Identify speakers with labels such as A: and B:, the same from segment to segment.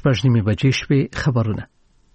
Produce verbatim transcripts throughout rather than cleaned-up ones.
A: شپږ نیمې بجې شوې. خبرونه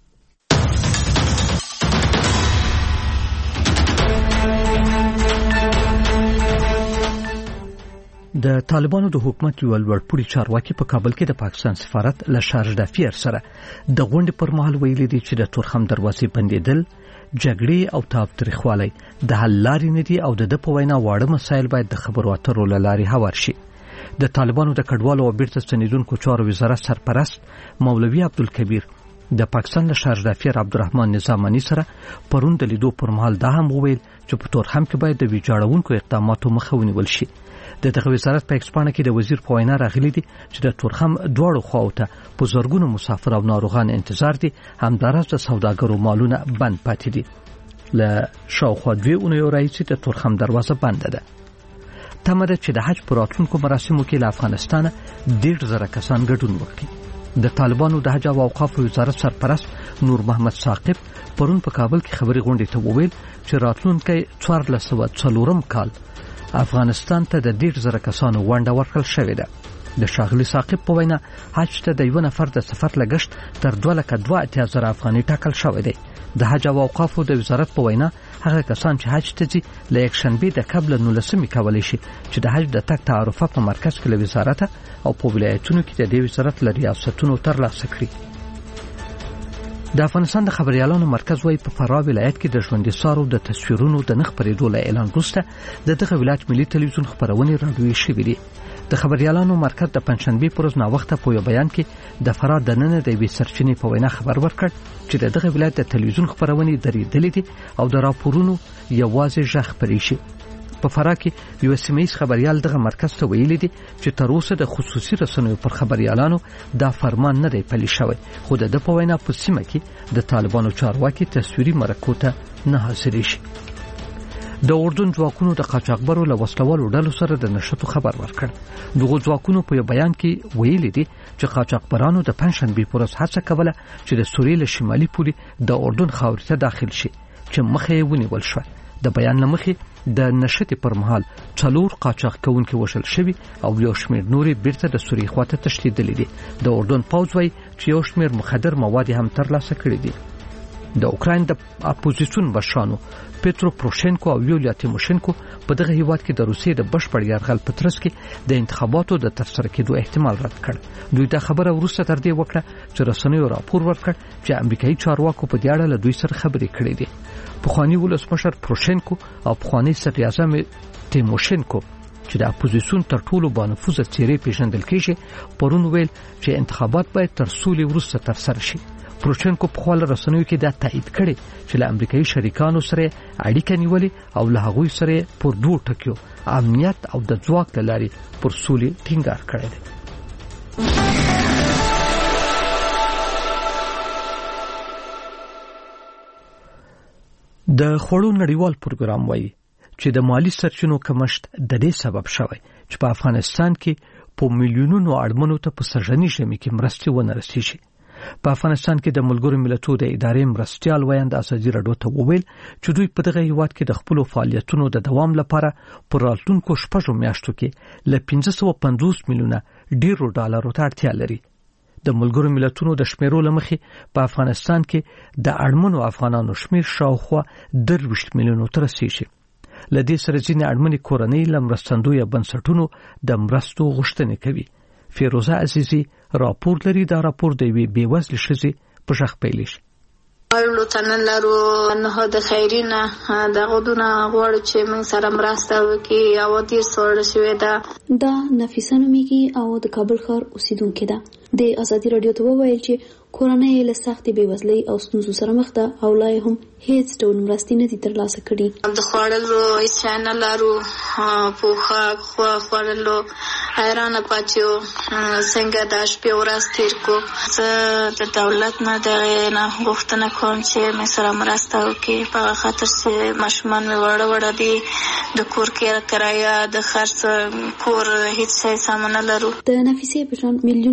A: د طالبانو د حکومت یو لوړپوړي چارواکي په کابل کې د پاکستان سفارت له شارج دافیر سره د غونډې پر مهال ویلي دي چې د تورخم دروازې بندیدل، جګړې او تاوتریخوالی د حل لارې نه دي او د د په وینا واړه مسایل باید د خبرو اترو له لارې هوار شي. د طالبانو د کډوالو او بیرته ستنیدونکو چارو وزارت سرپرست مولوي عبدالکبیر د پاکستان له شارج دافیر عبدالرحمن نظامانی سره پرون د لیدو پر مهال دا هم وویل چې په تورخم کې باید د ویجاړونکو اقداماتو مخه ونیول شي. د دغه وزارت په ایکسپانه کې د وزیر په وینا راغلي دي چې د تورخم دواړو خواو ته په زرګونو مسافر او ناروغان انتظار دي، همداراز د سوداګرو مالونه بند پاتې دي. له شاوخوا دوی اونیو راځي د تورخم دروازه بند ده. تمه ده چې د حج پر راتلونکو مراسمو کې له افغانستانه ډېر زره کسان ګډون وکړي. د طالبانو د حج او اوقاف وزارت سرپرست نور محمد ثاقب پرون په کابل کې خبري غونډې ته وویل چې راتلونکي څوارلس سوه څلورم کال افغانستان ته د ډېر زره کسانو ونډه ورکړل شوې ده. د ښاغلي ثاقب په وینا حج ته د یو نفر د سفر لګښت تر دوه لکه دوه اتیا زره افغانۍ ټاکل شوی دی. د حج او اوقافو د وزارت په وینا هغه کسان چې حج ته ځي له یکشنبې د قبل نولسمې کولی شي چې د حج د تګ تعرفه په مرکز کې له وزارت او په ولایتونو کې د دې وزارت له ریاستونو ترلاسه کړي. د افغانستان د خبريالانو مرکز وايي په فراه ولایت کې د ژوندۍ سارو د تصویرونو د نخ پرېدو له اعلان وروسته د دغه ولایت ملي تلویزیون خبرونه راډیویي شوې دي. د خبريالانو مرکز د پنځشنبه پر ورځ ناوخته په یو بیان کې د فراه د نن د وی سرچینې په وینا خبر ورکړ چې دغه ولایت د تلویزیون خبرونه درېدلې دي او د راپورونو یوازې ژغ پرې شي. په فراه کې یو سیمایي خبريال دغه مرکز ته ویلي دي چې تر اوسه د خصوصي رسنیو پر خبريالانو دا فرمان نه دی پلي شوی، خو د په وینا په سیمه کې د طالبانو چارواکي تصویري مرکو ته نه حاضر شي. د اردن ځواکونو د قاچاقبرو له وسلوالو ډلو سره د نشټو خبر ورکړ. دغه ځواکونو په یو بیان کې ویلي دي چې قاچاقبرانو د پنځشنبه پر ورځ هڅه کوله چې د سوریې له شمالي پولې د اردن خاورې ته داخل شي چې مخه یې ونیول شو. د بیان لمخې د نشټې پر مهال څلور قاچاق کوونکي وشل شوي او یو شمېر نورې بیرته د سوریې خواته تښتېدلي دي. د اردن پوځ وايي چې یو شمېر مخدر مواد هم ترلاسه کړي دي. د اوکراین د اپوزیسیون مشرانو پیترو پروشینکو او یولیا تیموشینکو په دغه هیواد کې د روسیې د بشپړ یرغل په ترڅ کې د انتخاباتو د ترسره کېدو احتمال رد کړ. دوی دا خبره وروسته تر دې وکړه چې رسنیو راپور ورکړ چې امریکایي چارواکو په دې اړه له دوی سره خبرې کړې دي. پخوانی ولسمشر پروشینکو او پخوانی صدر اعظم تیموشینکو چې د اپوزیسیون تر ټولو بانفوذه څېرې پیژندل کېږي پرون ویل چې انتخابات باید تر سولې وروسته ترسره شي. پروشینکو په خپل رسنیو کې دا تایید کړي چې له امریکایي شریکانو سره اړیکه نیولې او له هغوی سره پر دوه ټکیو امنیت او د ځواک لاري پر سولې ټینګار کړی دی. د خوړو نړیوال پروګرام وايي چې د مالی سرچینو کمښت د دې سبب شوی چې په افغانستان کې په میلیونونو اړمنو ته په سرجنی ژمي کې مرستې ونه رسیږي. په افغانستان کې د ملګرو ملتونو د ادارې مرستيال وایند ازادي راډیو ته وویل چې دوی په دغه هیواد کې د خپل فعالیتونو د دوام لپاره پر راتلونکو شپږو میاشتو کې ل پنځه سوه پنځوس میلیونه ډیرو ډالرو ته اړتیا لري. د ملګرو ملتونو د شمیرو لمخې په افغانستان کې د اړمنو افغانانو شمیر شاوخوا درویشت میلیونو ته رسیږي. له دې سره ځینې اړمنې کورنۍ له مرستندویه بنسټونو د مرستو غوښتنه کوي. فیروزه عزیزی راپور لري. دا راپور د یوې بېوزلې ښځې په ژغ پیل شي.
B: ورلو تنن لرو نه د خیرینه د غودونه غوړ چې موږ سره مرسته وکړي او دې سره شوې ده.
C: دا نفیسه نومیږي او د کابل ښار اوسیدونکې ده. د ازادي راډیو ته وویل چې کورنۍ له سختې بېوزلۍ او ستونزو سره مخ ده او لا هم هیڅ ډول مرستې نه دي ترلاسه کړي.
B: د خوړلو هیڅ نه لرو، پوښاک خو خوړلو حیرانه پاتیو څنګه د شپې ورځ تېر کو. زه د دولت نه دغې نه غوښتنه کوم چې مې سره مرسته وکړي په خاطر چې ماشومان مې وړه وړه دي، د کور کرایه د خرڅ کور هیڅ څه سامان نه لرو.
C: د نفیسې په شان میلیونونه خلک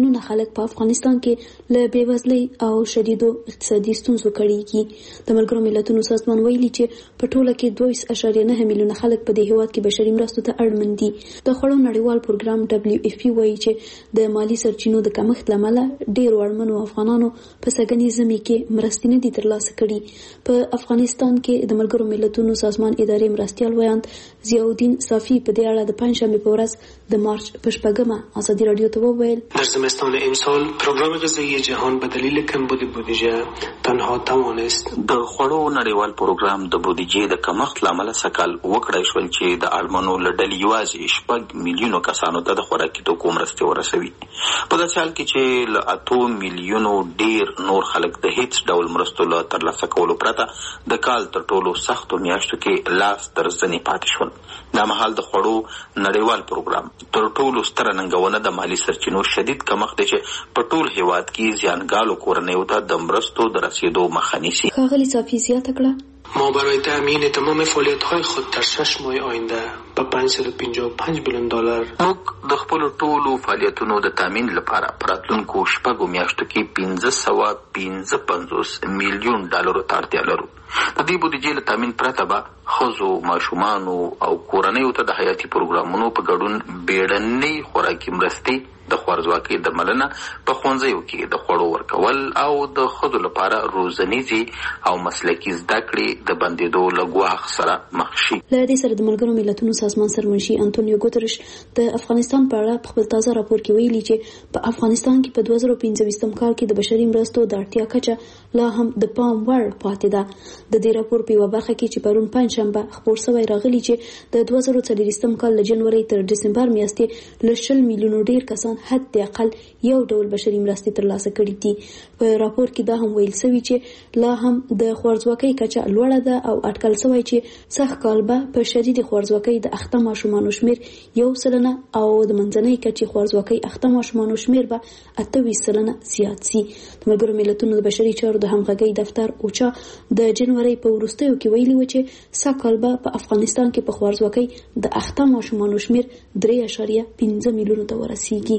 C: خلک په افغانستان کې له بېوزلۍ او شدیدو اقتصادي ستونزو کړيږي. د ملګرو ملتونو سازمان ویلي چې په ټوله کې دوه سوه اشاریه نه میلیونه خلک په دې هیواد کې بشري مرستو ته اړمن دي. د خوړو نړیوال پروګرام دبليو اف پی وایي چې د مالی سرچینو د کمښت لامل ډېر اړمنو افغانانو په سګنی زمي کې مرستې نه دي ترلاسه کړي. په افغانستان کې د ملګرو ملتونو سازمان ادارې مرستيال ویاند ضیاءالدین صافی په دې اړه د پنځشنبه په ورځ د مارچ په شپږمه ازادي رادیو ته وویل:
D: در زمستان امسال پروگرام غذایی جهان به دلیل کمبود بودجه تنها توانست
E: د خوړو نړیوال پروګرام د بودیجې د کمښت لامل سکل وکړای شول چې د اړمنو لړل یوازې شپږ میلیونو کسانو ته د خوراکي توکو مرستې ورسوي. په داسې حال کې چې له اتو میلیونو ډیر نور خلک د هیڅ ډول مرستو له ترلاسه کولو پرته د کال تر ټولو سختو میاشتو کې لاس تر زنې پاتې شول. دا مهال د خوړو نړیوال پروګرام تر ټولو ستره ننګونه د مالی سرچینو شدید کمښت دی چې په ټول هیواد کې زیانګالو کورنیو ته د مرستو د رسیدو مخه نیسي.
C: ښاغلي صافی زیاته کړه:
D: ما برای تأمین تمام فعالیت‌های خود در شش ماه آینده به پانصد و پنجاه و پنج میلیون دلار
E: موږ د خپل ټولو فعالیتونو د تامین لپاره پراتلونکو شپږو میاشتو کې پنځه سوه پنځه پنځوس میلیون ډالرو ته اړتیا لرو. د دې بودیجې له تامین پرته به ښځو، ماشومانو او کورنیو ته د حیاتي پروګرامونو په ګډون بیړنۍ خوراکي مرستې، د خوارځواکۍ درملنه، په ښوونځیو کې د خوړو ورکول او د ښځو لپاره روزنیزې او مسلکي زده کړې د بندېدو له ګواښ سره مخ شي.
C: له دې سره د ملګرو ملتونو سازمان سرمنشي انټونیو ګوترش د افغانستان په اړه په خپل تازه راپور کې ویلي چې په افغانستان کې په دوه زره پنځه ویشتم کال کې د بشري مرستو د اړتیا کچه لا هم د پام وړ پاتې ده. د دې راپور په یوه برخه کې چې پرون پنځشنبه خپور شوی راغلی چې د دوه زره څلوېښتم کال له جنوري تر ډسمبر میاشتې له شل میلیونو ډیر کسان حد اقل یو ډول بشري مرستې ترلاسه کړي دي. په راپور کې دا هم ویل شوی چې لا هم د خوارځواکۍ کچه لوړه ده او اټکل شوی چې سږ کال به په شدید خوارځواکۍ د اخته ماشومانو شمیر یو سلنه او د منځنۍ کچې خوارځواکۍ اخته ماشومانو شمیر به اته ویشت سلنه زیات شي. د ملګرو ملتونو د بشري چارو د همغږۍ دفتر اوچا د جنوري په وروستیو کې ویلي و چې سږ کال به په افغانستان کې په خوارځواکۍ د اخته ماشومانو شمیر درې اعشاریه پنځه میلیونو ته ورسیږي.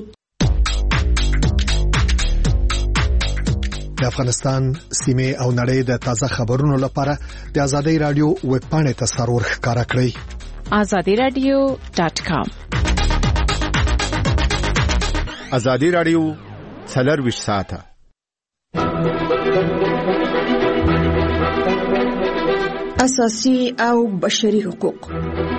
F: د افغانستان سیمه او نړۍ د تازه خبرونو لپاره د آزادۍ رادیو ویب پاڼې ته سرور ښکارا کړئ:
G: آزادی رادیو ډاٹ کام.
H: آزادی رادیو څلور ساعته
I: اساسي او بشري حقوق.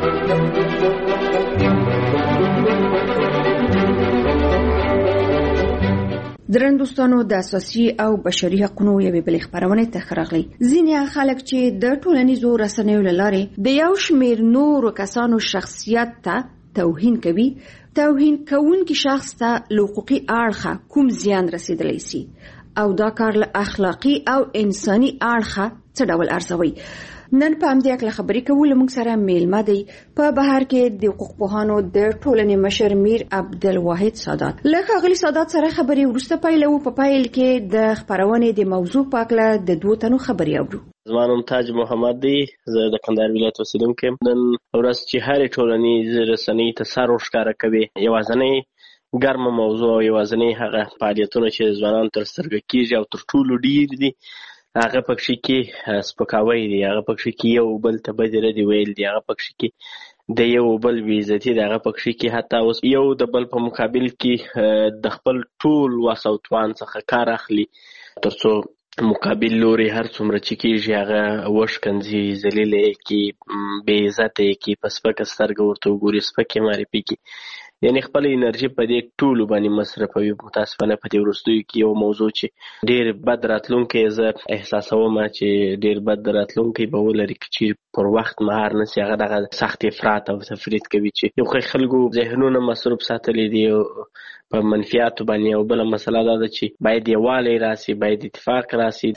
I: درن دوستانو، د اساسي او بشري حقوقو یوې بلې خبرونه ته راغلي. ځینې خلک چې د ټولنیزو رسنیو لاره د یو شمیر نورو کسانو شخصیت ته توهین کوي، توهین کوونکی شخص ته حقوقي اړخه کوم زیان رسیدلی سي او دا کار له اخلاقی او انساني اړخه څه ډول ارزوي. نن په همدې اړه خبرې کوو. موږ سره میلمه دی په بهر کې د حقوق پوهانو د ټولنې مشر میر عبدالواحد سادات. له ښاغلي سادات سره خبرې وروسته پیلوو. په پایل کې د خبرونې د موضوع په اړه د دوه تنو خبرې اورو.
J: زما نوم تاج محمد دی، زه د کندهار ولایت اوسیدونکی یم. نن ورځ چې هرې ټولنیزې رسنۍ ته سر ورښکاره کوي، یوازینۍ ګرمه موضوع او یوازینۍ هغه فعالیتونه چې ځوانانو تر سترګه کېږي او تر ټولو ډېر دي، هغه پکښې کې سپکاوی دی، هغه پکښې کې یو بل ته بدې ردې ویل دي، هغه پکښې کې د یو بل بې عزتي دی، هغه پکښې کې حتی اوس یو د بل په مقابل کې د خپل ټول وس او توان څخه کار اخلي تر څو مقابل لوري هر څومره چې کېږي هغه وشکنځي، ذلیله یې کړي، بې عزته یې کړي، په سپکه سترګه ورته وګوري، سپکې معرفي کړي، یعنې خپل انرژي په دې ټولو باندې مصرفوي. متاسفانه په دې وروستیو کې یو موضوع چې ډېر بد راتلونکی زه احساسوم چې ډېر بد راتلونکی به ولري چې پر وخت مهار نه سي، هغه دغه سخت افراط او تفرید کوي چې یو ښه خلکو ذهنونه مصروف ساتلی دي په منفیاتو باندې. او بله مسله دا ده چې باید یووالی راسي، باید اتفاق راسي.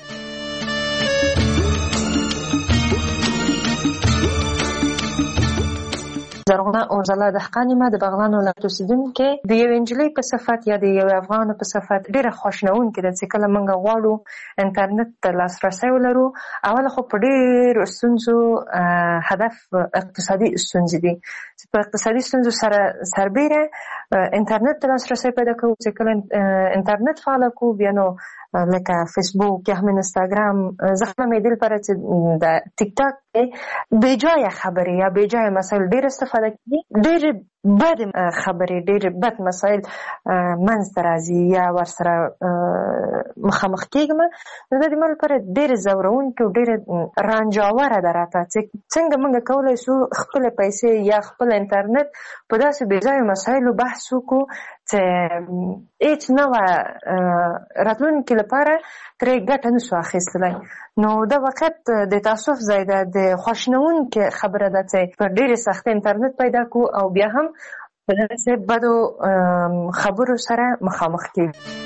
K: زرغونه اوزله د حقانیمه د بغلان ولایت اوسیدونکې د یو انجلۍ په صفت یا د یو افغان په صفت ډیره خوشنونکې ده چې کله موږ غواړو انټرنیټ ته لاسرسی ولرو. اول خو په ډیرو ستونزو هدف اقتصادي ستونزې دي چې په اقتصادي ستونزو سره سربیره انټرنیټ ته لاسرسی پیدا کوو. چې کله انټرنیټ فعال کوو بیا نو لکه فیسبوک یا هم انستاګرام زه مې دل پر چې د ټیک ټاک بې جایه خبرې یا بې جایه مسایل ډېر استفاده کوي. ډېر بد خبرې ډېر بد مسایل منځته راځي یا ورسره مخامخ کېږم. نو د دې مال لپاره ډېر ځورونکې او ډېر رنجاوره ده راته چې څنګه موږ کولی شو خپلې پیسې یا خپل انټرنیټ په داسې بې ځایه مسایلو بحث وکړو چې هېڅ نه وه راتلونکي لپاره ترې ګټه نه شو اخیستلی. نو دا وخت د تاسف ځای ده، د خوشنونکې خبره ده چې په ډېرې سختۍ انټرنیټ پیدا کړو او بیا هم په داسې بدو خبرو سره مخامخ کېږو.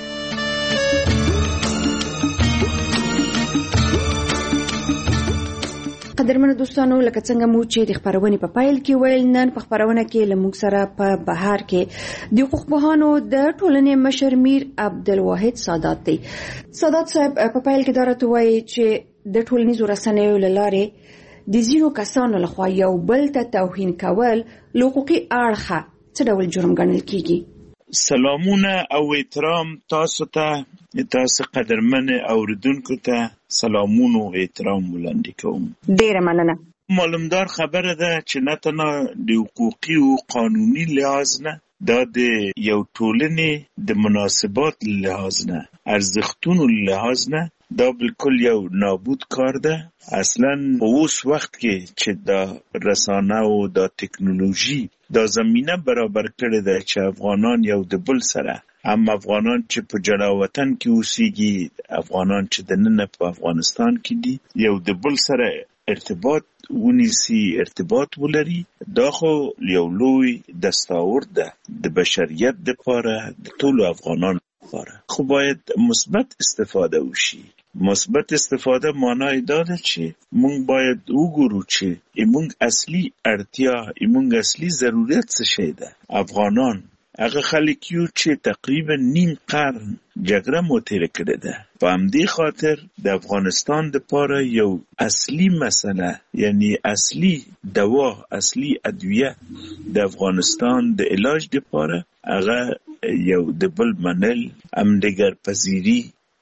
I: قدرمنو دوستانو، لکه څنګه مو چې د خبرونې په پایل کې ویل، نن په خبرونه کې له موږ سره په بهار کې د حقوق پوهانو د ټولنې مشر میر عبدالواحد سادات دی. سادات صاحب په پایل کې دا راته وایي چې د ټولنیزو رسنیو له لارې د ځینو کسانو لخوا یو بل ته توهین کول له حقوقي اړخه څه ډول جرم ګڼل کیږي؟
L: سلامونه او احترام تاسو ته، تاسو قدرمن اوریدونکو ته سلامونه او احترام وړاندې کوم.
I: ډیره مننه.
L: معلومدار خبره ده چې نه تنها د حقوقي او قانوني لحاظ نه، دا د یو ټولنې د مناسبات لحاظ نه، ارزښتونو لحاظ نه، دا بالکل یو نابود کار ده. اصلا په اوس وخت کې چې دا رسانه او دا ټکنالوژي دا زمینه برابر کړې ده چې افغانان یو د بل سره، هم افغانان چې په جلا وطن کې اوسېږي، افغانان چې دننه په افغانستان کې دي، یو د بل سره ارتباط ونیسي، ارتباط ولري. دا خو یو لوی دستاورد ده د بشریت دپاره، د ټولو افغانانو لپاره. خو باید مثبت استفاده وشي. مثبت استفاده معنی دا ده چې موږ باید وګورو چې موږ اصلي اړتیا، موږ اصلي ضرورت څه شی ده. افغانان هغه خلک یو چې تقریبا نیم قرن جګړه مو تېره کړې ده. په همدې خاطر د افغانستان دپاره یو اصلي مسله، یعنی اصلي دوا، اصلي ادویه د افغانستان د علاج دپاره هغه یو د بل منل، همدیگر پذیری.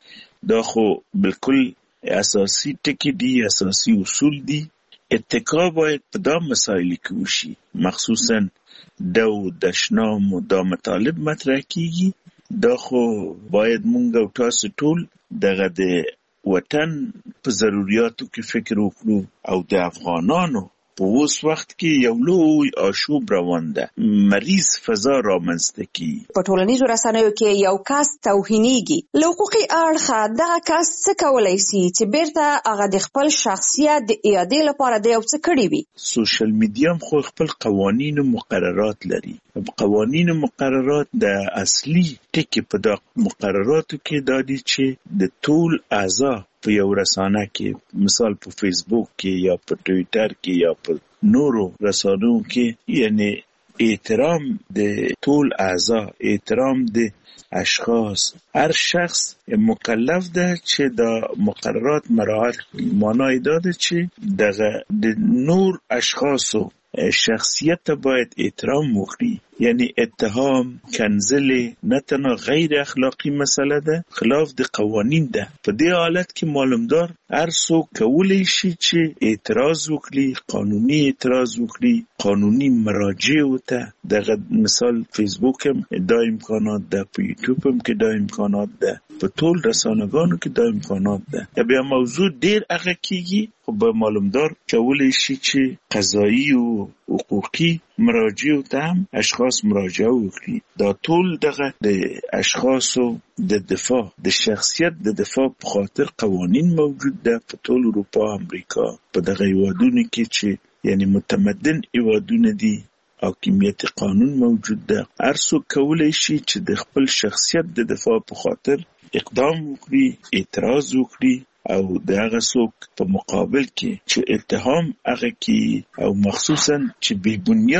L: دا خو بالکل اساسی ټکي دي، اساسی اصول دي. اتکا باید په دا مسایل کې وشي، مخصوصا دا د شنام او دا مطالب مطرح کیږي. دا خو باید مونږ او تاسو ټول دغه د وطن په ضرورتو کې فکر وکړو او د افغانانو په اوس وخت کې یو لوی آشوب روان ده، مریض فضا رامنځته کیږي.
I: په ټولنیزو رسنیو کې یو کس توهینېږي، له حقوقي اړخه دغه کس څه کولی سي چې بیرته هغه د خپل شخصیت د اعادې لپاره د یو څه کړي وي؟
L: سوشل میډیا خو خپل قوانین او مقررات لري. قوانین او مقررات د اصلي ټکي په دا مقرراتو کې دا دي چې د ټول اعضا په یو رسانه کې، مثال په فیسبوک کې یا په ټویټر کې یا په نورو رسانو کې، یعنی احترام د ټول اعضا، احترام د اشخاص، هر شخص مکلف ده چې دا مقررات مراعات کړي. معنی دا ده چې دغه د نور اشخاصو شخصیت باید احترام وکړي. یعنی اتهام، کنځلې نه تنها غیر اخلاقی مسله ده، خلاف د قوانین ده. په دې حالت کې معلومدار هر څوک کولی شي چې اعتراض وکړي، قانوني اعتراض وکړي، قانوني مراجع وته. دغه مثال فیسبوک هم دا امکانات ده، په یوټیوب هم کې دا امکانات ده، په ټول رسانه‌ګانو کې دا امکانات ده. بیا موضوع ډیر هغه کیږي، خو به معلومدار کولی شي چې قضایي او حقوقي مراجع ته هم اشخاص مراجعه وکړي. دا ټول دغه د اشخاصو د دفاع، د شخصیت د دفاع په خاطر قوانین موجود ده په ټول اروپا، امریکا، په دغه هیوادونو کې چې یعنی متمدن هیوادونه دي، حاکمیت قانون موجود ده. هر څوک کولی شي چې د خپل شخصیت د دفاع په خاطر اقدام وکړي، اعتراض وکړي، او د هغه څوک په مقابل کې چې اتهام هغه کې او مخصوصا چې بې بنیاد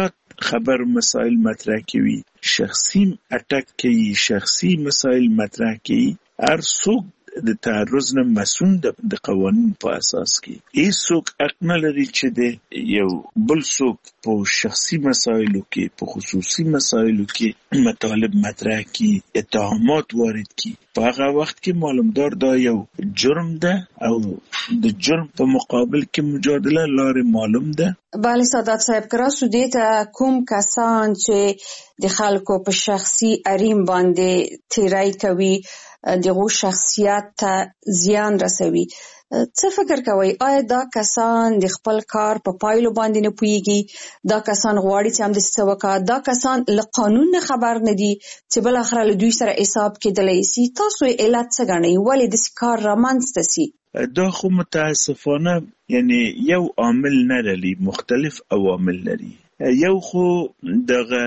L: خبر مسائل مطرح کوي، شخصي اٹک کوي، شخصي مسائل مطرح کوي. هر څوک د تعرض نه مسؤل د قوانین په اساس کې. هیڅوک حق نه لري چې د یو بل څوک په شخصي مسایلو کې، په خصوصي مسایلو کې مطالب مطرح کړي، اتهامات وارد کړي. په هغه وخت کې معلومدار دا یو جرم ده او د جرم په مقابل کې مجادله لارې معلوم ده.
I: بله سادات صاحب، کراسو دیتا کوم کسان چې د خلکو په شخصي حریم باندې تیری کوي، دغه شخصیت ته زیان رسوي، څه فکر کوي؟ آیا دا کسان د خپل کار په پایلو باندې نه پوهیږي؟ دا کسان غواړي چې هم د څه وکړي؟ دا کسان له قانون نه خبر نه دي چې بل اخر له دوی سره حساب کېدلی سي؟ تاسو یې علت څه ګڼئ؟ ولې داسې کار رامنځته سي؟
L: دا خو متاسفانه یعنی یو عامل نه لري، مختلف عوامل لري. یو خو دغه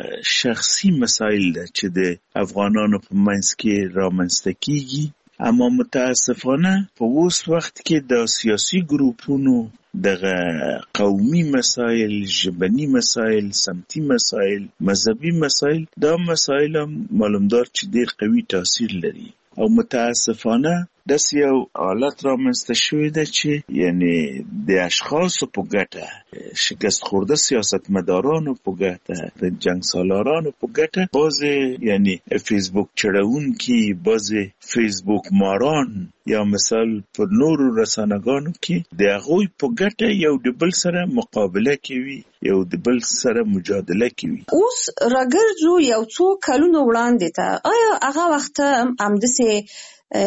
L: شخصي مسایل ده چې د افغانانو په منځ کې رامنځته کیږي، اما متاسفانه په اوس وخت کې د سیاسي ګروپونو دغه قومي مسایل، ژبني مسایل، سمتي مسایل، مذهبي مسایل، دا مسایل هم معلومدار چې ډېر قوي تاثیر لري. او متاسفانه داسې یو حالت رامنځته شوی ده چې یعنی د اشخاصو په ګټه، شکست خورده سیاستمدارانو په ګټه، د جنګ سالارانو په ګټه، بعضې یعنی فیسبوک چړونکي، بعضې فیسبوک ماران یا مثال په نورو رسانه‌ګانو کې د هغوی په ګټه یو د بل سره مقابله کوي، یو د بل سره مجادله کوي.
I: اوس راګرځو یو څو کلونو وړاندې ته، آیا هغه وخت همداسې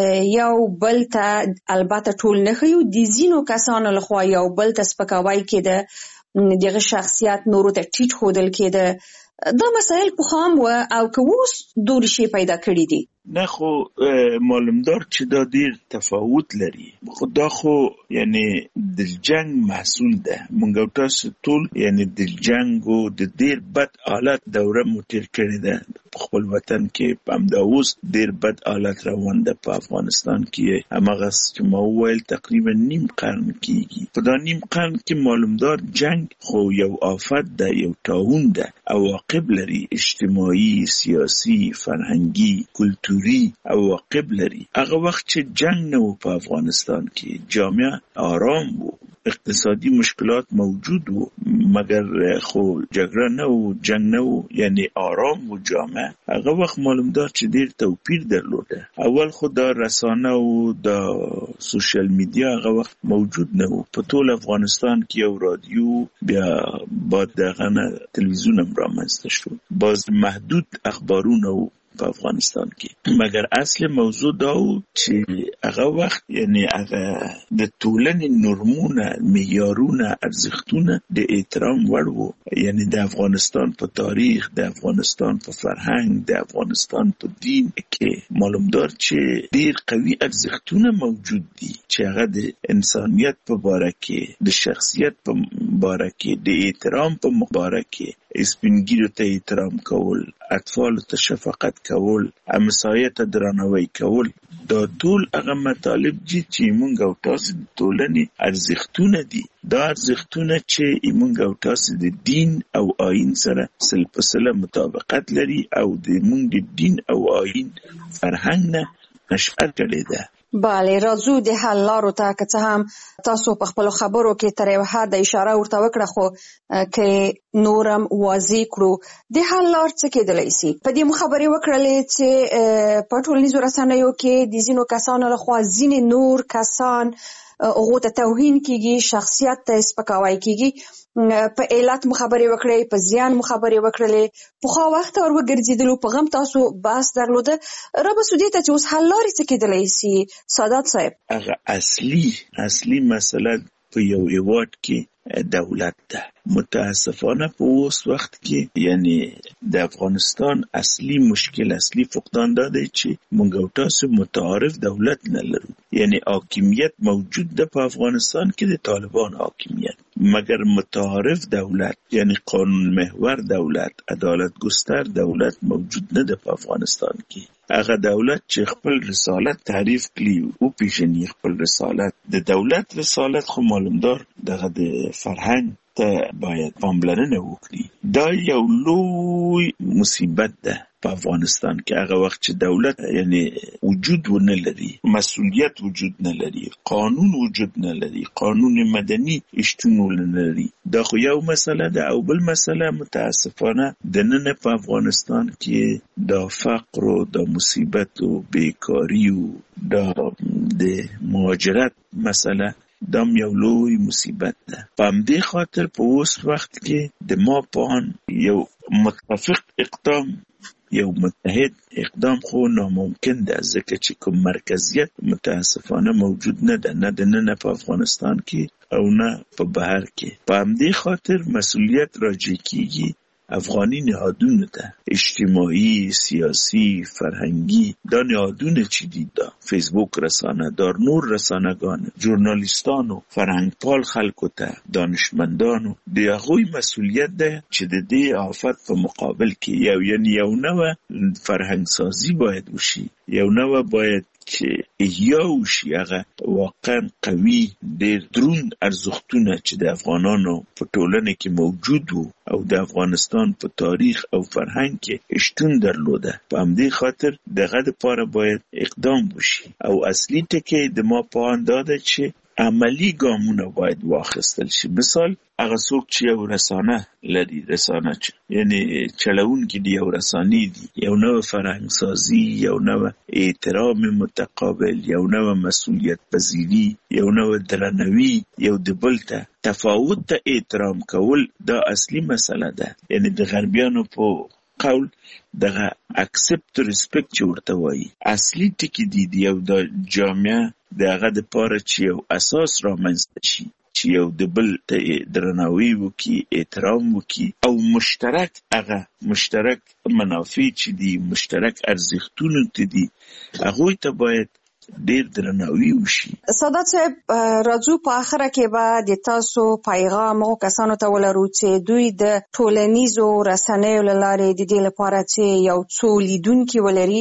I: یو بل ته البته ټول نه ښیو، د ځینو کسانو لخوا یو بل ته سپکاوی کېده، دغه شخصیت نورو ته ټیټ ښودل کېده؟ دا مسایل پخوا هم وه او که اوس دورې شی پیدا کړي دي؟
L: نه خو معلومدار چې دا ډیر تفاوت لري. خو دا خو یعنی د جنگ محصول ده. مونږ او تاسو ټول یعنی د جنگ او د ډیر بد حالت دوره مو تیر کړې ده په خپل وطن کې. همدا اوس ډیر بد حالت روان ده په افغانستان کې. هماغه چې ما وویل تقریبا نیم قرن کېږي. په دا نیم قرن کې معلومدار جنگ خو یو آفت ده، یو طاعون ده، عواقب لري، اجتماعي، سیاسي، فرهنګي، کلتوري عواقب لري. هغه وخت چې جنگ نه و په افغانستان کې، جامعه آرام و، اقتصادي مشکلات موجود و، مگر خو جګړه نه و، جنگ نه و، یعنی آرام و جامعه. هغه وخت معلومدار چې ډیر توپیر درلوده. اول خو دا رسانه و دا سوشل میډیا هغه وخت موجود نه و. په ټول افغانستان کې یو رادیو، بیا بعد دغه نه تلویزیون هم رامنځته شو، باز محدود اخبارونه و په افغانستان کې. مگر اصل موضوع دا و چې هغه وخت یعنی هغه د ټولنې نورمونه، معیارونه، ارزښتونه د احترام وړ وو. یعنی د افغانستان په تاریخ، د افغانستان په فرهنګ، د افغانستان په دین کې معلومدار چې ډیر قوي ارزښتونه موجود دي چې هغه د انسانیت په باره کې، د شخصیت په باره کې، د احترام په باره کې، سپینګیرو ته احترام کول، اطفالو ته شفقت کول، همسایه ته درناوی کول، دا ټول هغه مطالب دي چې موږ او تاسو د ټولنې ارزښتونه دي. دا ارزښتونه چې موږ او تاسو د دین او آیین سره سل په سله مطابقت لري او د موږ د دین او آیین فرهنګ نه نشأت کړې ده.
I: بله، راځو د حل لارو ته. که څه هم تاسو په خپلو خبرو کې تر یو حده اشاره ورته وکړه، خو که نورم واضح کړو د حل لار څه کېدلی سي. په دې مو خبرې وکړلې چې په ټولنیزو رسنیو کې د ځینو کسانو لخوا ځینې نور کسان هغو ته توهین کېږي، شخصیت ته سپکاوی کېږي. په علت مو خبرې وکړې، په زیان مو خبرې وکړلې، پخوا وخت ور وګرځېدلو، په غم تاسو بحث درلوده. رابسو دې ته چې اوس حل لارې څه کېدلی سي سادات صاحب؟
L: هغه اصلي اصلي مسله په یو هیواد کې دولت ده. متاسفانه په اوس وخت کې یعنی د افغانستان اصلي مشکل، اصلي فقدان دا دی چې موږ او تاسو متعارف دولت نه لرو. یعنی حاکمیت موجود ده په افغانستان کې، د طالبان حاکمیت، مگر متعارف دولت یعنی قانون محور دولت، عدالت گستر دولت موجود نه ده په افغانستان کې. هغه دولت چې خپل رسالت تعریف کړي او پیژني خپل رسالت، د دولت رسالت خو معلومدار دغه د فرهنګ ته باید پاملرنه وکړي. دا یو لوی مصیبت ده په افغانستان کې، هغه وخت چې دولت یعنی وجود ونه لري، مسؤلیت وجود نه لري، قانون وجود نه لري، قانون مدني شتون نه لري. دا خو یو مسله ده. او بل مسله متاسفانه د نن په افغانستان کې دا فقر او دا مصیبت او بیکاری او دا د مهاجرت مسله دام یو لوی مصیبت ده. په همدې خاطر په اوس وخت کې د ما پوهان یو متفق اقدام، یو متحد اقدام خو ناممکن ده، ځکه چې کوم مرکزیت متاسفانه موجود نه ده، نه د نن په افغانستان کې او نه په بهر کې. په همدې خاطر مسؤلیت راجع کیږي افغانی نهادونه ده، اجتماعي، سیاسی، فرهنگی. دا نهادونه چې دي، دا فیسبوک رسانه دار، نور رسانگان، ژورنالیستانو، فرهنگپال خلکو ته، دانشمندانو، د هغوی مسؤلیت ده چې د دې آفت په مقابل کې یو یعنی یو نوع فرهنگ سازی باید وشي، یو نوع باید چې احیا وشي، هغه واقعا قوي ډېر دروند ارزښتونه چې د افغانانو په ټولنه کې موجود وو او د افغانستان په تاریخ او فرهنګ کې شتون درلوده. په همدې خاطر دغه لپاره باید اقدام وشي. او اصلي ټکی د ما په اند دا ده چې عملی ګامونه باید واخیستل شي. مثال هغه څوک چې یو رسانه لري، رسانه چې یعنی چلوونکي دي، یو رسانې دي، یو نوع فرهنګ سازي، یو نوع احترام متقابل، یو نوع مسؤلیت پذیری، یو نوع درناوی، یو د بل ته تفاوت ته احترام کول، دا اصلي مسله ده. یعنی د غربیانو په قول دغه اکسپت ریسپیکټ چې ورته وایي، اصلي ټکی دی دی یو د جامعه دغه د پاره چې یو اساس رامنځته شي، چې یو د بل ته درناوی وکي، احترام وکي، او مشترک هغه مشترک منافع چې دي، مشترک ارزښتونه ته دي، هغه ته باید ډیر درناوی وشي.
I: سادات صاحب، راځو په اخره کې به د تاسو پیغام او کسانو ته ولرو چې دوی د ټولنیزو رسنیو له لارې د دې لپاره چې یو څو لیدونکي ولري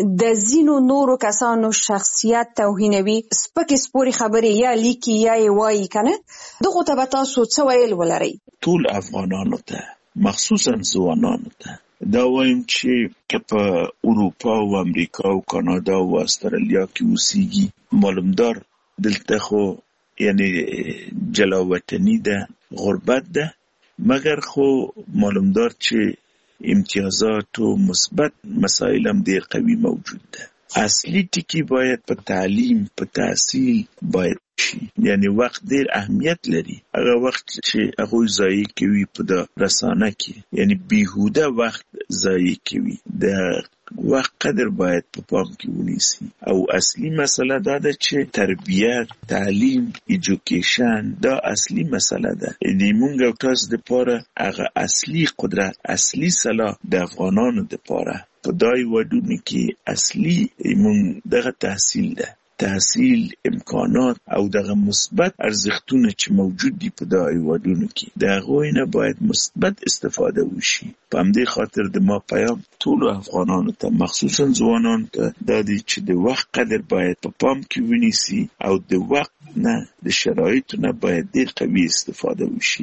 I: د ځینو نورو کسانو شخصیت توهینوي، سپکې سپورې خبرې یا لیکي یا یې وایي کنه، دغه ته به تاسو څه ویل ولرئ؟
L: ټول افغانانو ته، مخصوصا ځوانانو ته دا وایم چې که په اروپا او امریکا او کانادا او استرالیا کې اوسېږي، معلومدار دلته خو یعنی جلاوطني ده، غربت ده، مګر خو معلومدار چې امتیازات او مثبت مسائل هم ډېر قوي موجود ده. اصلي ټکی باید په تعلیم، په تحصیل باید شي. یعنی وخت ډیر اهمیت لري. هغه وخت چې هغه ضایع کوي په د رسانه کې، یعنی بیهوده وخت ضایع کوي، د وخت قدر باید په پام کې ونیسي. او اصلي مسله دا ده چې تربیت، تعلیم، ایجوکیشن دا اصلي مسله ده. یعنی مونږ او تاسو د پاره هغه اصلي قدرت، اصلي سلاح د افغانانو د پاره په دای ودونه کې اصلي مونږ دغه تحصیل ده، تحصیل، امکانات او دغه مثبت ارزښتونه چې موجود دي په دغه هیوادونو کې، د هغوی نه باید مثبت استفاده وشي. په همدې خاطر د ما پیام ټولو افغانانو ته، مخصوصا ځوانانو ته دا دی چې د وخت قدر باید په پام کې ونیسي او د وخت نه، د شرایطو نه باید ډېر قوي استفاده وشي.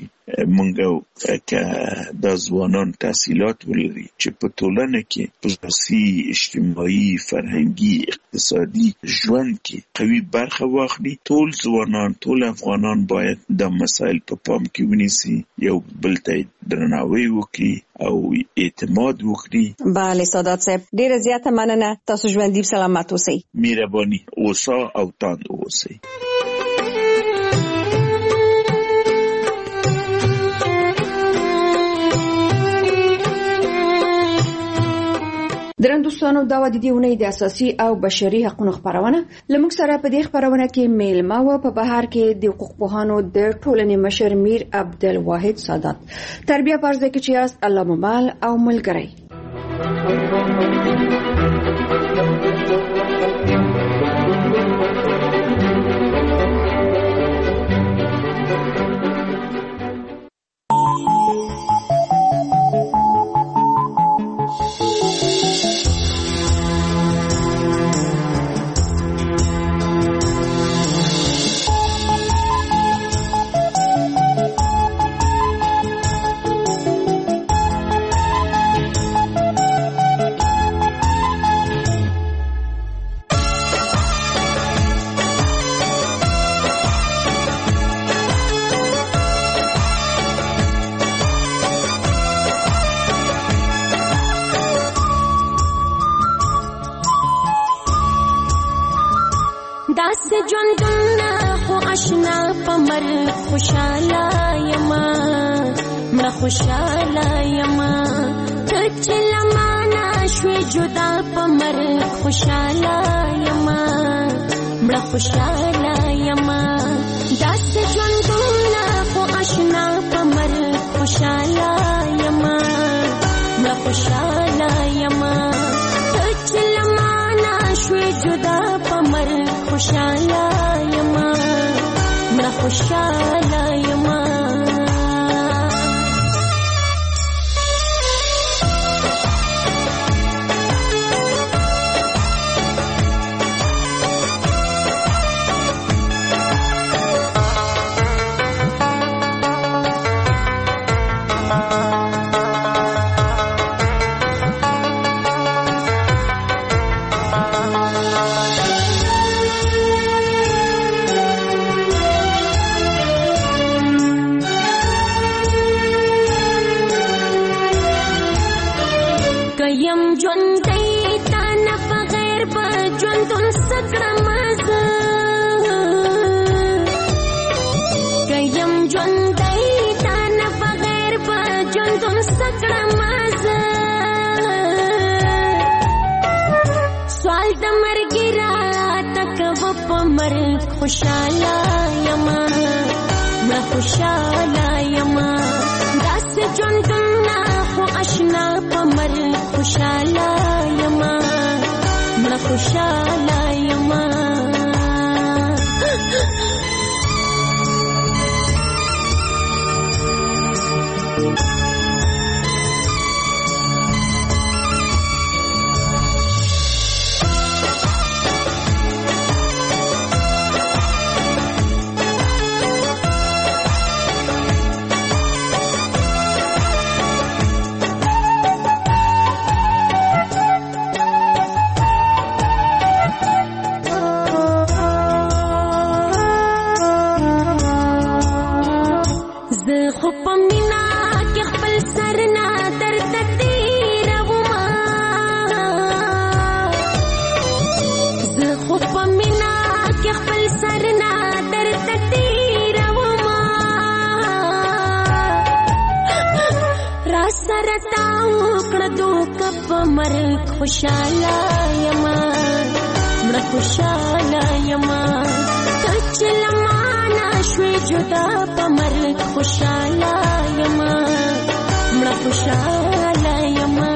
L: مونږ که دا ځوانان تحصیلات ولري چې په ټولنه کې په سیاسي، اجتماعي، فرهنګي، اقتصادي ژوند کې قوي برخه واخلي، ټول ځوانان، ټول افغانان باید دا مسایل په پام کې ونیسي، یو بل ته درناوی وکړي او اعتماد وکړي.
I: بله سادات صاحب، ډیره زیاته مننه. تاسو ژوندي سلامت اوسئ.
L: مهرباني اوسه او تاند اوسئ.
I: درن دوستانو، دا و د دې اونۍ د اساسي او بشري حقوقو خبرونه. لمونږ سره په دې خبرونه کې میلمه و په بهر کې د حقوق پوهانو د ټولنې مشر میر عبدالواحد سادات. تربیه پرځه کې چې یاست، الله ممال او ملګری.
M: داس ژوندونه خو آشنا پمر خوشاله یما مړه خوشاله یما کچ لمانا شوي جدا پمر خوشاله یما مړه خوشاله یما داس ژوندونه خو آشنا پمر خوشاله یما مړه خوشاله یما کچ لمانا شوي جدا پمر خوشاله یما مړه خوشاله یما خوشاله یما مړه خوشاله یما داسې ژوندونه خو آشنا پمر خوشاله یما مړه خوشاله یما خوشاله یما مړه خوشاله یما کچ لمانا شوي جدا پمر خوشاله یما مړه خوشاله یما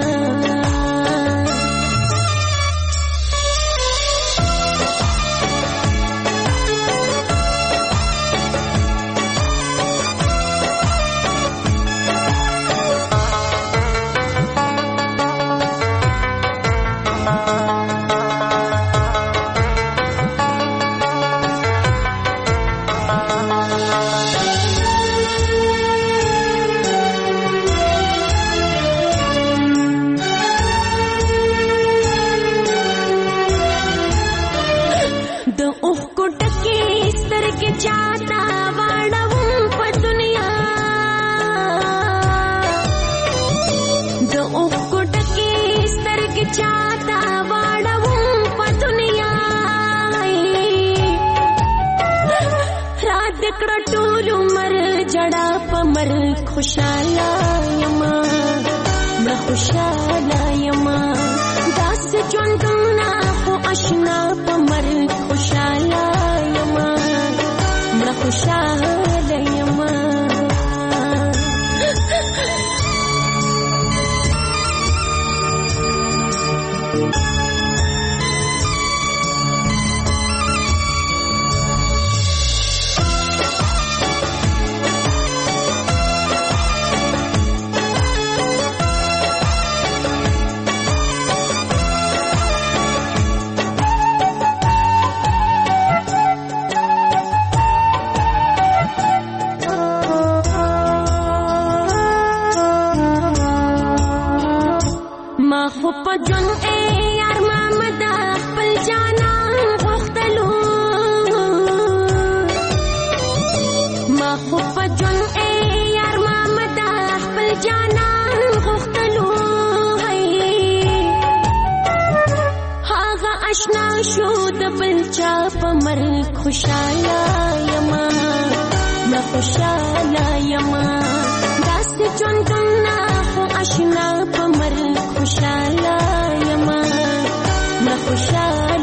M: خوشاله یما مړه خوشاله یما داسې ژوندونه خو آشنا پمر خوشاله یما مړه خوشاله یما بل چا په مرګ خوشاله یما نه خوشاله یما داسې ژوندونه خو آشنا په مرګ خوشاله یما نه خوشاله